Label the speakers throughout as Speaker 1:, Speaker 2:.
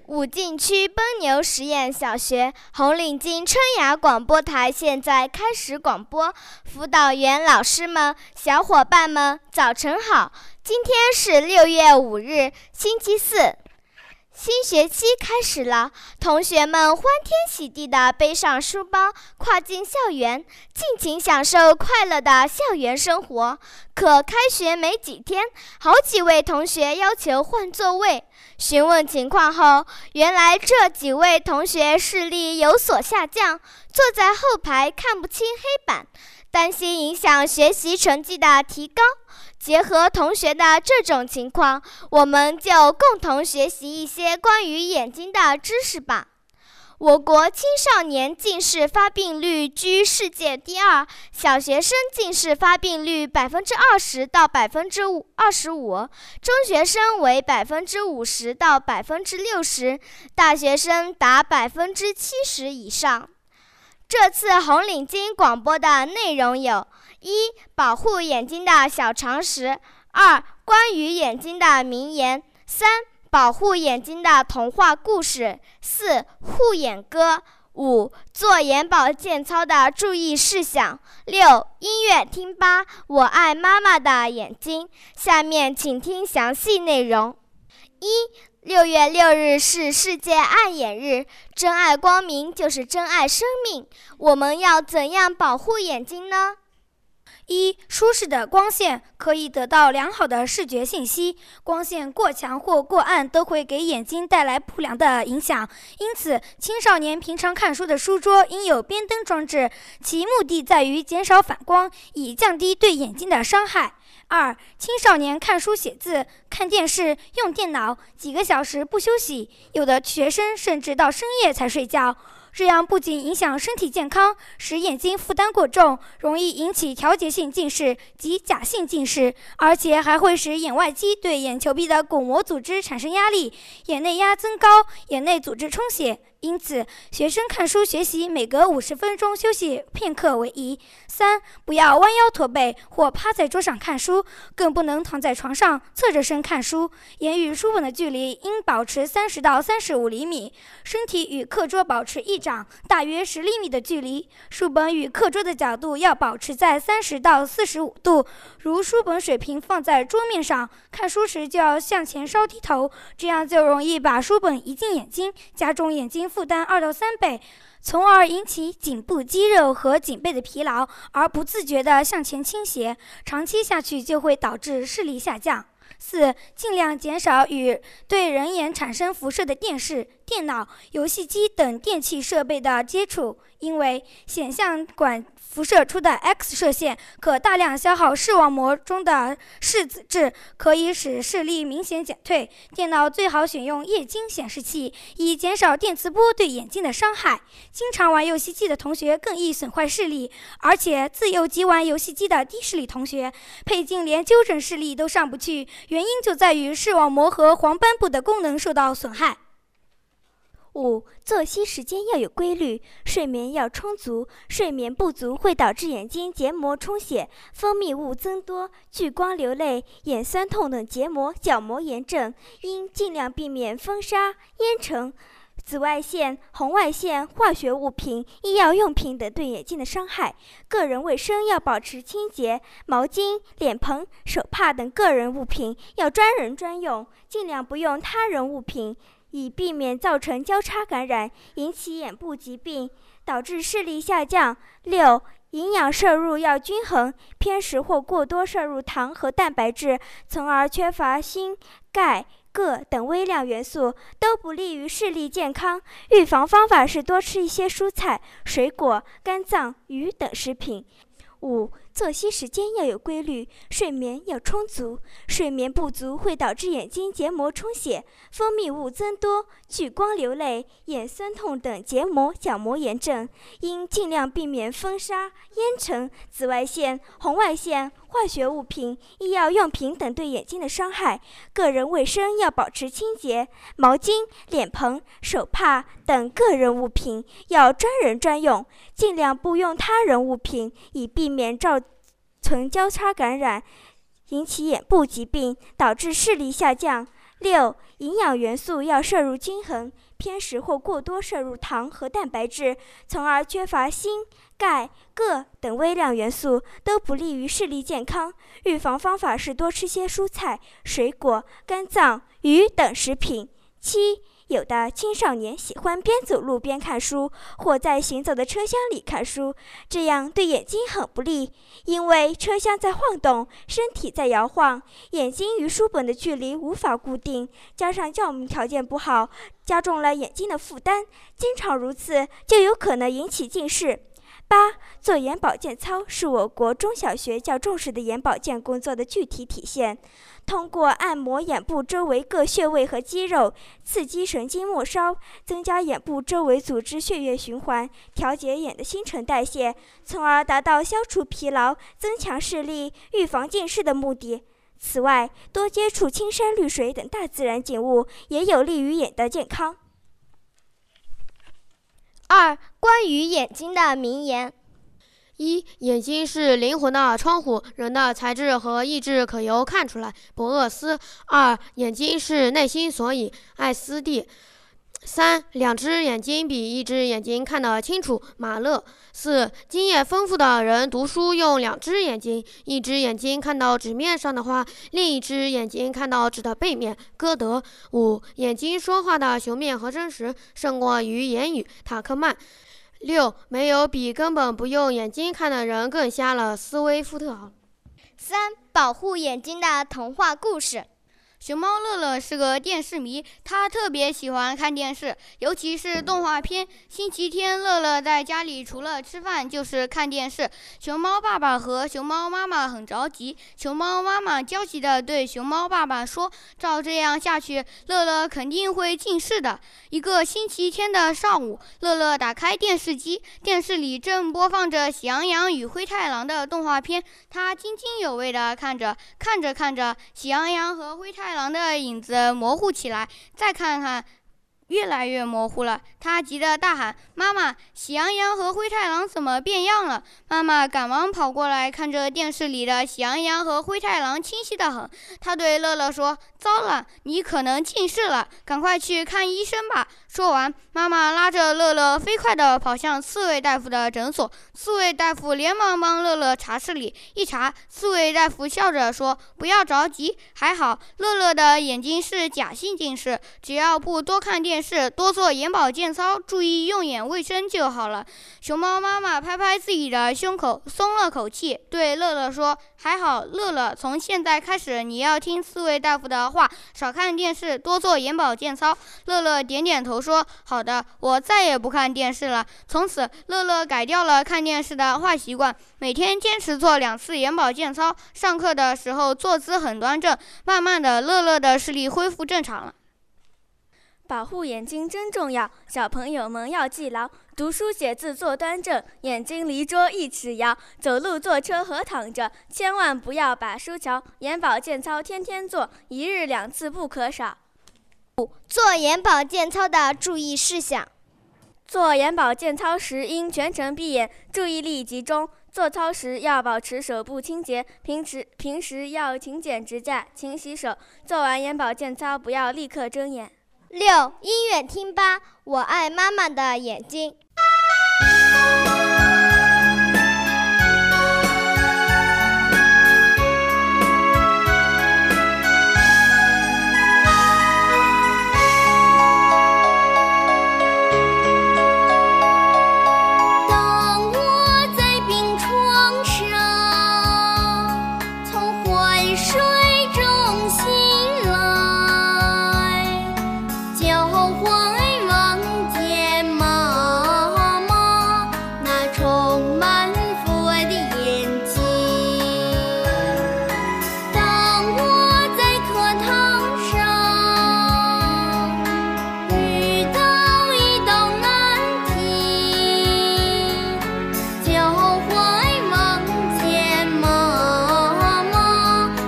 Speaker 1: 武进区奔牛实验小学红领巾春芽广播台现在开始广播，辅导员老师们、小伙伴们，早晨好！今天是6月5日，星期四。新学期开始了，同学们欢天喜地地背上书包，跨进校园，尽情享受快乐的校园生活。可开学没几天，好几位同学要求换座位。询问情况后，原来这几位同学视力有所下降，坐在后排看不清黑板，担心影响学习成绩的提高。结合同学的这种情况，我们就共同学习一些关于眼睛的知识吧。我国青少年近视发病率居世界第2，小学生近视发病率20%到25%，中学生为50%到60%，大学生达70%以上。这次红领巾广播的内容有：1. 保护眼睛的小常识； 2. 关于眼睛的名言； 3. 保护眼睛的童话故事； 4. 护眼歌； 5. 做眼保健操的注意事项； 6. 音乐听吧，我爱妈妈的眼睛。下面请听详细内容。6月6日是世界爱眼日，珍爱光明就是珍爱生命。我们要怎样保护眼睛呢
Speaker 2: ？1. 舒适的光线可以得到良好的视觉信息，光线过强或过暗都会给眼睛带来不良的影响。因此，青少年平常看书的书桌应有边灯装置，其目的在于减少反光，以降低对眼睛的伤害。2. 青少年看书写字、看电视、用电脑几个小时不休息，有的学生甚至到深夜才睡觉。这样不仅影响身体健康，使眼睛负担过重，容易引起调节性近视及假性近视，而且还会使眼外肌对眼球壁的巩膜组织产生压力，眼内压增高，眼内组织充血。因此，学生看书学习每隔50分钟休息片刻为宜。3. 不要弯腰驼背或趴在桌上看书，更不能躺在床上侧着身看书。眼与书本的距离应保持30到35厘米，身体与课桌保持一掌大约10厘米的距离。书本与课桌的角度要保持在30到45度。如书本水平放在桌面上，看书时就要向前稍低头，这样就容易把书本移进眼睛，加重眼睛负担2到3倍，从而引起颈部肌肉和颈背的疲劳，而不自觉地向前倾斜，长期下去就会导致视力下降。4. 尽量减少与对人眼产生辐射的电视、电脑、游戏机等电器设备的接触，因为显像管辐射出的 X 射线可大量消耗视网膜中的视子质，可以使视力明显减退。电脑最好选用液晶显示器，以减少电磁波对眼睛的伤害。经常玩游戏机的同学更易损坏视力，而且自幼即玩游戏机的低视力同学，配镜连纠正视力都上不去，原因就在于视网膜和黄斑部的功能受到损害。
Speaker 1: 5. 作息时间要有规律，睡眠要充足，睡眠不足会导致眼睛结膜充血、分泌物增多、聚光流泪、眼酸痛等结膜、角膜炎症，应尽量避免风沙、烟尘、紫外线、红外线、化学物品、医药用品等对眼睛的伤害。个人卫生要保持清洁，毛巾、脸盆、手帕等个人物品要专人专用，尽量不用他人物品，以避免造成交叉感染，引起眼部疾病，导致视力下降。6. 营养摄入要均衡，偏食或过多摄入糖和蛋白质，从而缺乏锌、钙、铬等微量元素，都不利于视力健康。预防方法是多吃一些蔬菜、水果、肝脏、鱼等食品。5. 作息时间要有规律，睡眠要充足，睡眠不足会导致眼睛结膜充血、分泌物增多、聚光流泪、眼酸痛等结膜、角膜炎症，应尽量避免风沙、烟尘、紫外线、红外线、化学物品、医药用品等对眼睛的伤害。个人卫生要保持清洁，毛巾、脸盆、手帕等个人物品要专人专用，尽量不用他人物品，以避免造成交叉感染，引起眼部疾病，导致视力下降。
Speaker 3: 6. 营养元素要摄入均衡，偏食或过多摄入糖和蛋白质，从而缺乏锌、钙、铬等微量元素，都不利于视力健康。预防方法是多吃些蔬菜、水果、肝脏、鱼等食品。7. 有的青少年喜欢边走路边看书，或在行走的车厢里看书，这样对眼睛很不利，因为车厢在晃动，身体在摇晃，眼睛与书本的距离无法固定，加上照明条件不好，加重了眼睛的负担，经常如此就有可能引起近视。8. 做眼保健操是我国中小学较重视的眼保健工作的具体体现。通过按摩眼部周围各穴位和肌肉，刺激神经末梢，增加眼部周围组织血液循环，调节眼的新陈代谢，从而达到消除疲劳、增强视力、预防近视的目的。此外，多接触青山绿水等大自然景物，也有利于眼的健康。
Speaker 1: 2. 关于眼睛的名言。
Speaker 4: 1. 眼睛是灵魂的窗户，人的才智和意志可由看出来。博厄斯。2. 眼睛是内心所以。艾斯蒂。3. 2只眼睛比1只眼睛看得清楚。马勒。4. 经验丰富的人读书用2只眼睛，1只眼睛看到纸面上的话，另1只眼睛看到纸的背面。歌德。5. 眼睛说话的雄辩和真实胜过于言语。塔克曼。6. 没有比根本不用眼睛看的人更瞎了。斯威夫特。
Speaker 1: 3. 保护眼睛的童话故事。
Speaker 5: 熊猫乐乐是个电视迷，他特别喜欢看电视，尤其是动画片。星期天，乐乐在家里除了吃饭就是看电视。熊猫爸爸和熊猫妈妈很着急，熊猫妈妈焦急地对熊猫爸爸说：“照这样下去，乐乐肯定会近视的。”一个星期天的上午，乐乐打开电视机，电视里正播放着《喜羊羊与灰太狼》的动画片。他津津有味地看着，看着，喜羊羊和灰太狼的影子模糊起来，再看看，越来越模糊了。他急得大喊：“妈妈，喜羊羊和灰太狼怎么变样了？”妈妈赶忙跑过来，看着电视里的喜羊羊和灰太狼清晰得很。他对乐乐说：“糟了，你可能近视了，赶快去看医生吧。”说完，妈妈拉着乐乐飞快地跑向刺猬大夫的诊所。刺猬大夫连忙帮乐乐查视力，一查，刺猬大夫笑着说：“不要着急，还好乐乐的眼睛是假性近视，只要不多看电视，多做眼保健操，注意用眼卫生就好了。”熊猫妈妈拍拍自己的胸口，松了口气，对乐乐说：“还好，乐乐，从现在开始你要听刺猬大夫的话，少看电视，多做眼保健操。”乐乐点点头说：“好的，我再也不看电视了。”从此，乐乐改掉了看电视的坏习惯，每天坚持做2次眼保健操，上课的时候坐姿很端正。慢慢的，乐乐的视力恢复正常了。
Speaker 6: 保护眼睛真重要，小朋友们要记牢：读书写字坐端正，眼睛离桌1尺遥，走路坐车和躺着，千万不要把书瞧。眼保健操天天做，1日2次不可少。
Speaker 1: 做眼保健操的注意事项。
Speaker 6: 做眼保健操时应全程闭眼，注意力集中。做操时要保持手部清洁，平时要勤剪指甲、勤洗手。做完眼保健操不要立刻睁眼。
Speaker 1: 6. 音乐听吧，我爱妈妈的眼睛。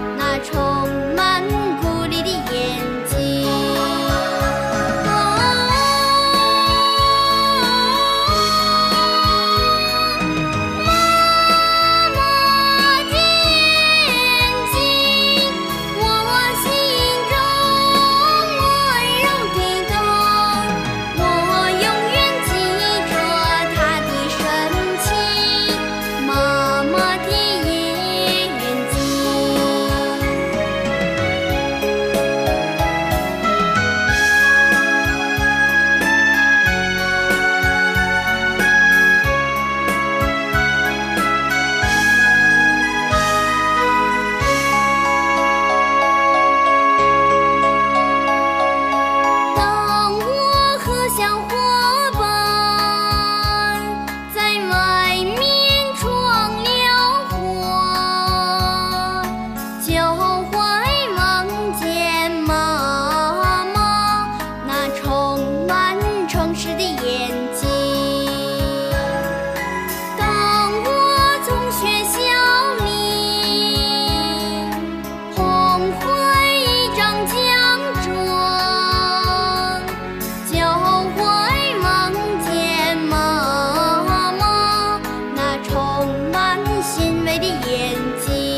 Speaker 7: 充满鼓励的眼睛。 充满诚实的眼睛。当我从学校里捧回一张奖状，就会梦见妈妈那充满欣慰的眼睛。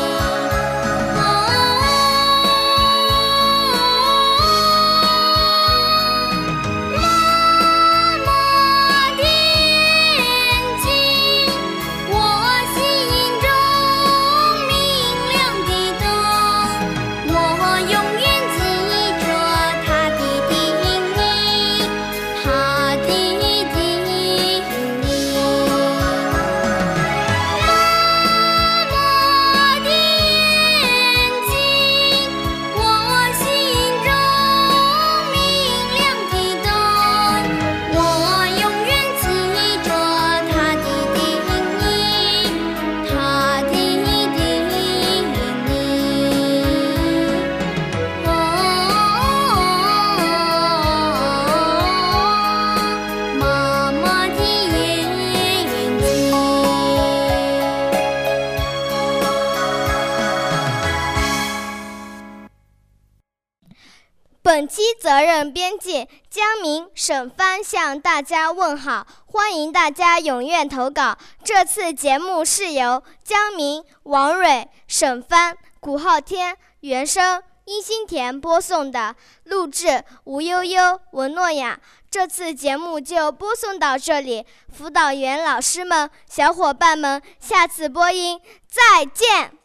Speaker 1: 本期责任编辑江明、沈帆向大家问好，欢迎大家踊跃投稿。这次节目是由江明、王蕊、沈帆、古浩天原声殷心田播送的，录制吴悠悠、文诺雅。这次节目就播送到这里，辅导员老师们、小伙伴们，下次播音再见。